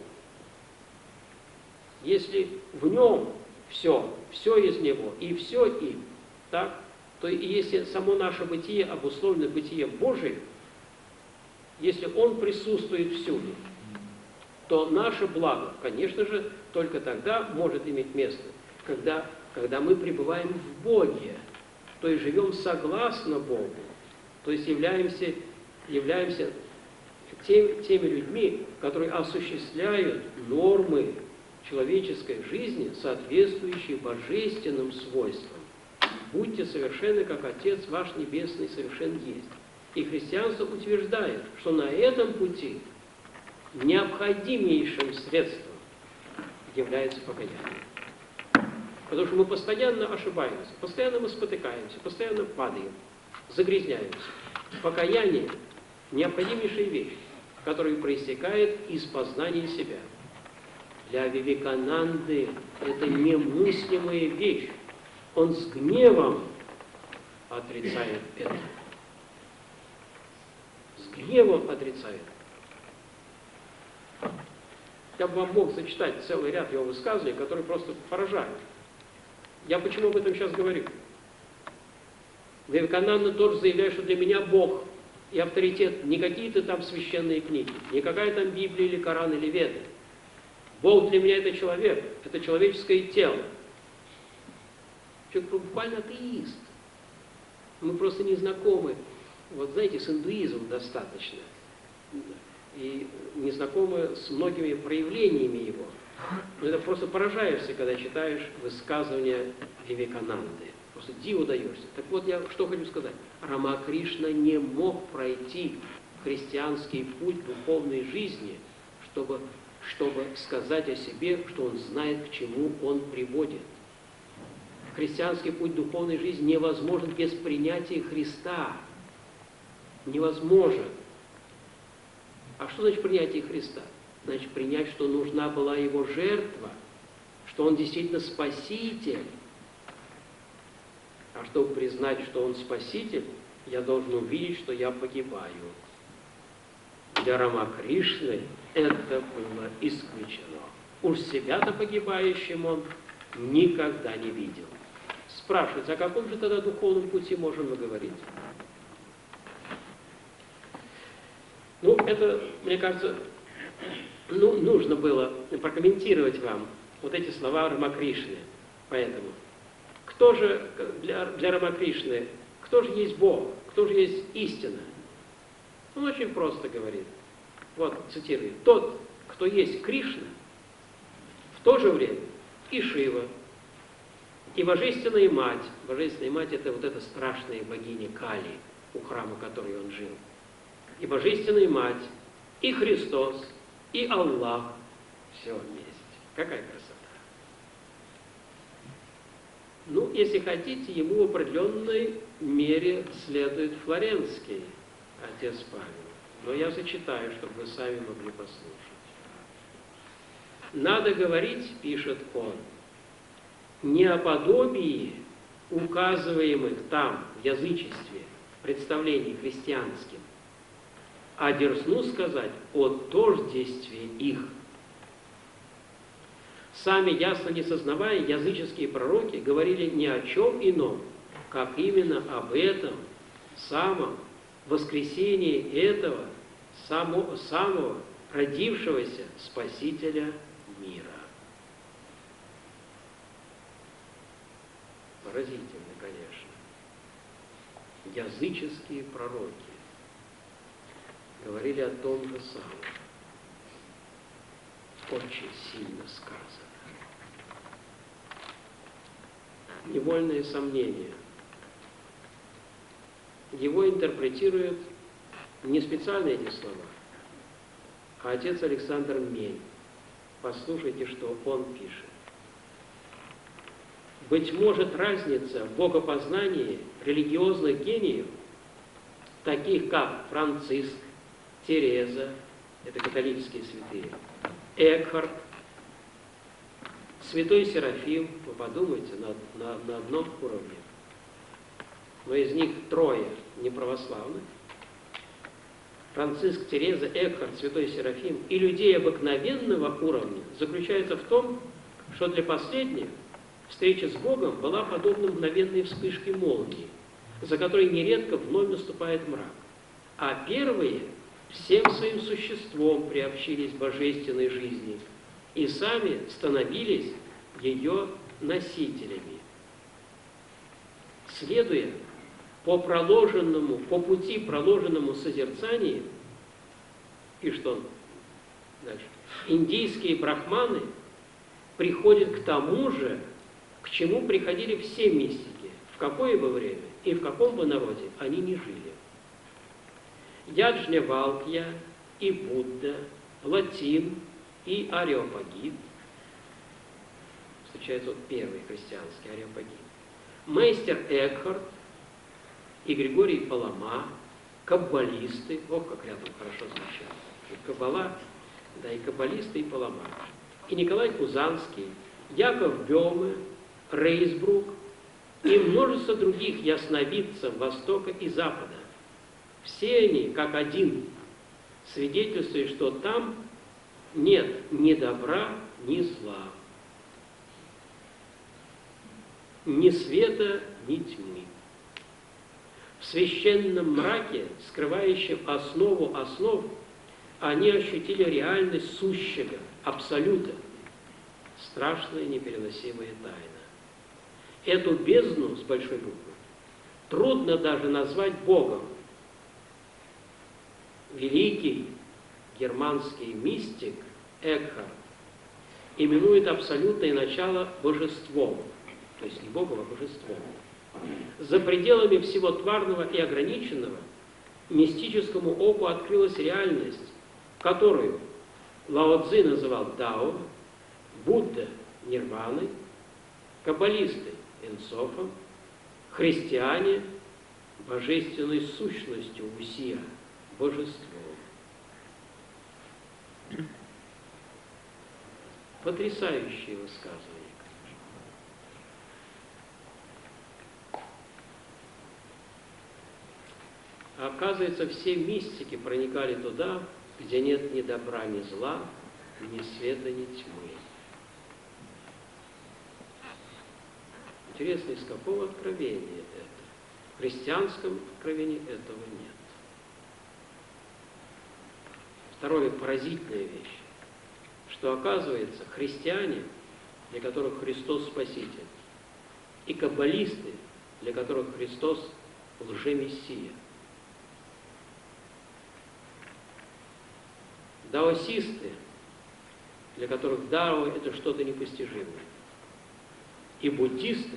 Если в нем все, все из него и все им, так, то и если само наше бытие обусловлено бытием Божиим, если он присутствует всюду, то наше благо, конечно же, только тогда может иметь место, когда, когда мы пребываем в Боге, то есть живем согласно Богу, то есть являемся, являемся теми, теми людьми, которые осуществляют нормы человеческой жизни, соответствующие божественным свойствам. Будьте совершенны, как Отец ваш Небесный совершен есть. И христианство утверждает, что на этом пути необходимейшим средством является покаяние. Потому что мы постоянно ошибаемся, постоянно мы спотыкаемся, постоянно падаем, загрязняемся. Покаяние – необходимейшая вещь, которая проистекает из познания себя. Для Вивекананды это немыслимая вещь. Он с гневом отрицает это. С гневом отрицает. Я бы вам мог зачитать целый ряд его высказываний, которые просто поражают. Я почему об этом сейчас говорю? Вивекананда тоже заявляет, что для меня Бог и авторитет не какие-то там священные книги, не какая там Библия или Коран или Веды. Бог для меня это человек, это человеческое тело. Человек буквально атеист. Мы просто не знакомы, вот знаете, с индуизмом достаточно. И не знакомы с многими проявлениями его. Но это просто поражаешься, когда читаешь высказывания Вивекананды. Просто диву даешься. Так вот, я что хочу сказать. Рамакришна не мог пройти христианский путь духовной жизни, чтобы, чтобы сказать о себе, что он знает, к чему он приводит. Христианский путь духовной жизни невозможен без принятия Христа. Невозможен. А что значит принятие Христа? Значит, принять, что нужна была Его жертва, что Он действительно Спаситель. А чтобы признать, что Он Спаситель, я должен увидеть, что я погибаю. Для Рамакришны это было исключено. Уж себя-то погибающим он никогда не видел. Спрашивается, о каком же тогда духовном пути можем мы говорить? это, мне кажется, ну, нужно было прокомментировать вам вот эти слова Рамакришны. Поэтому, кто же для, для Рамакришны, кто же есть Бог, кто же есть истина? Он очень просто говорит, вот цитирую, тот, кто есть Кришна, в то же время и Шива, и Божественная Мать. Божественная Мать – это вот эта страшная богиня Кали, у храма которой он жил. И Божественная Мать, и Христос, и Аллах – все вместе. Какая красота! Ну, если хотите, ему в определенной мере следует флоренский отец Павел. Но я зачитаю, чтобы вы сами могли послушать. «Надо говорить, — пишет он, — не о подобии указываемых там, в язычестве, представлений христианским, а дерзну сказать о тождестве их. Сами, ясно не сознавая, языческие пророки говорили ни о чем ином, как именно об этом самом воскресении этого само, самого родившегося Спасителя мира». Поразительно, конечно. Языческие пророки говорили о том же самом. Очень сильно сказано. Невольное сомнение. Его интерпретирует не специально эти слова, а отец Александр Мень. Послушайте, что он пишет. «Быть может, разница в богопознании религиозных гениев, таких как Франциск, Тереза, это католические святые, Экхарт, святой Серафим, вы подумайте, на, на, на одном уровне, но из них трое неправославных, Франциск, Тереза, Экхарт, святой Серафим, и людей обыкновенного уровня заключается в том, что для последних встреча с Богом была подобна мгновенной вспышке молнии, за которой нередко вновь наступает мрак. А первые всем своим существом приобщились к божественной жизни и сами становились ее носителями. Следуя по проложенному, по пути проложенному созерцанию, и что дальше? Индийские брахманы приходят к тому же, к чему приходили все мистики, в какое бы время и в каком бы народе они ни жили. Яджнявалкья и Будда, Латин и Ареопагит, встречается вот первый христианский Ареопагит, мейстер Экхарт и Григорий Палама, каббалисты, ох, как рядом хорошо звучат, и Каббала, да, и каббалисты, и Палама, и Николай Кузанский, Яков Бёме, Рейсбрук и множество других ясновидцев Востока и Запада. Все они, как один, свидетельствуют, что там нет ни добра, ни зла, ни света, ни тьмы. В священном мраке, скрывающем основу основ, они ощутили реальность сущего, абсолюта, страшная непереносимая тайна. Эту бездну с большой буквы трудно даже назвать Богом. Великий германский мистик Экхарт именует абсолютное начало божеством, то есть не Богом, а божеством. За пределами всего тварного и ограниченного мистическому оку открылась реальность, которую Лао Цзи называл Дао, Будда – Нирваной, каббалисты – Энсофом, христиане – божественной сущностью Усия, божеством. Потрясающее высказывание. Оказывается, все мистики проникали туда, где нет ни добра, ни зла, ни света, ни тьмы. Интересно, из какого откровения это? В христианском откровении этого нет. Второе, поразительная вещь, что оказывается христиане, для которых Христос Спаситель, и каббалисты, для которых Христос лжемессия. Даосисты, для которых дао – это что-то непостижимое. И буддисты,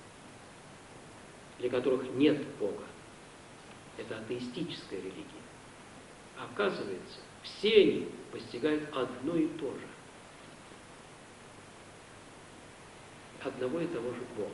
для которых нет Бога. Это атеистическая религия. Оказывается, все они постигают одно и то же. Одного и того же Бога.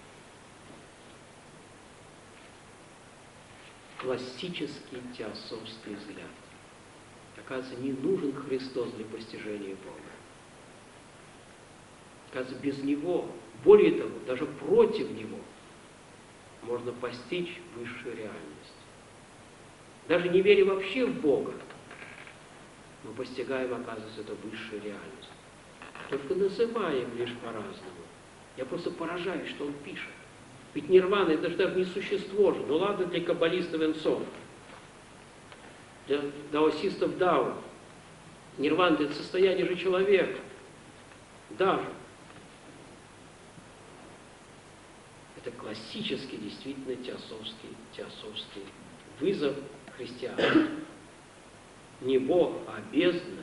Классический теософский взгляд. Оказывается, не нужен Христос для постижения Бога. Оказывается, без Него, более того, даже против Него, можно постичь высшую реальность. Даже не веря вообще в Бога, мы постигаем, оказывается, эту высшую реальность. Только называем лишь по-разному. Я просто поражаюсь, что он пишет. Ведь нирвана – это же даже не существо же. Ну ладно, для каббалистов энсов, для даосистов дао. Нирвана – это состояние же человека. Даже. Это классический, действительно, теософский, теософский вызов христианству. Не Бог, а бездна.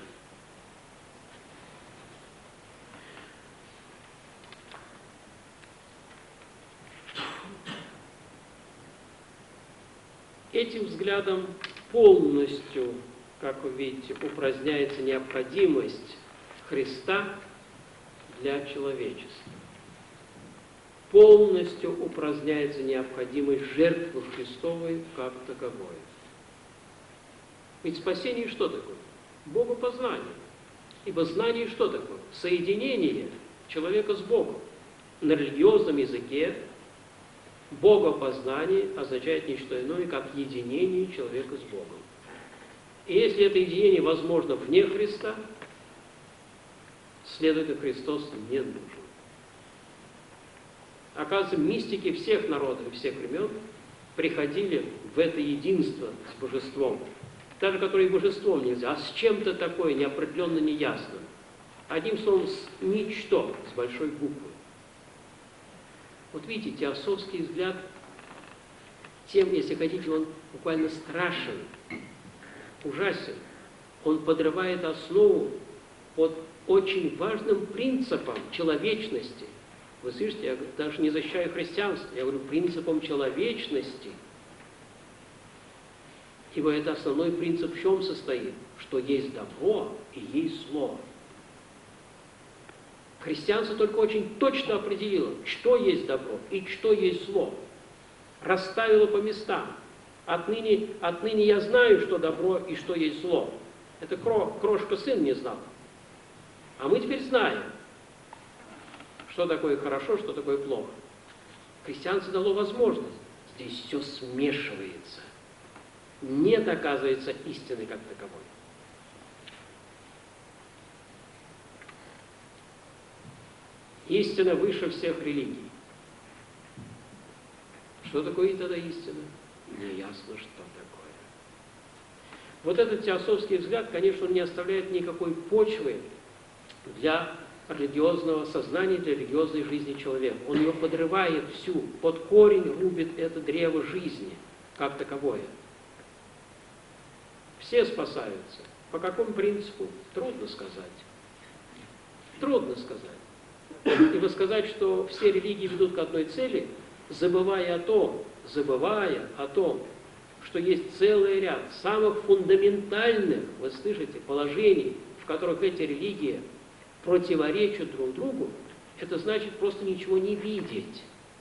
Этим взглядом полностью, как вы видите, упраздняется необходимость Христа для человечества. Полностью упраздняется необходимость жертвы Христовой как таковой. Ведь спасение что такое? Богопознание. Ибо знание что такое? Соединение человека с Богом. На религиозном языке богопознание означает не что иное, как единение человека с Богом. И если это единение возможно вне Христа, следовательно, Христос не нужен. Оказывается, мистики всех народов и всех времен приходили в это единство с божеством, даже которое и божеством нельзя, а с чем-то такое неопределенно неясным. Одним словом, с ничто, с большой буквы. Вот видите, теософский взгляд, тем, если хотите, он буквально страшен, ужасен. Он подрывает основу под очень важным принципом человечности. Вы слышите, я даже не защищаю христианство, я говорю принципом человечности. Ибо это основной принцип в чем состоит? Что есть добро и есть зло. Христианство только очень точно определило, что есть добро и что есть зло. Расставило по местам. Отныне, отныне я знаю, что добро и что есть зло. Это крошка сын не знал. А мы теперь знаем, что такое хорошо, что такое плохо. Христианство дало возможность. Здесь все смешивается. Нет, оказывается, истины как таковой. Истина выше всех религий. Что такое тогда истина? Не ясно, что такое. Вот этот теософский взгляд, конечно, он не оставляет никакой почвы для религиозного сознания, для религиозной жизни человека. Он ее подрывает всю, под корень рубит это древо жизни, как таковое. Все спасаются. По какому принципу? Трудно сказать. Трудно сказать. Ибо сказать, что все религии ведут к одной цели, забывая о том, забывая о том, что есть целый ряд самых фундаментальных, вы слышите, положений, в которых эти религии противоречат друг другу, это значит просто ничего не видеть.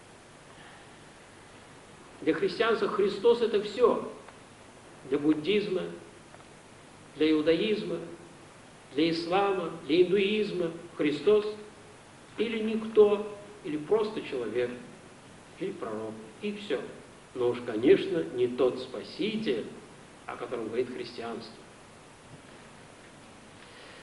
Для христианства Христос – это все. Для буддизма, для иудаизма, для ислама, для индуизма Христос или никто, или просто человек, или пророк, и все. Но уж, конечно, не тот Спаситель, о котором говорит христианство.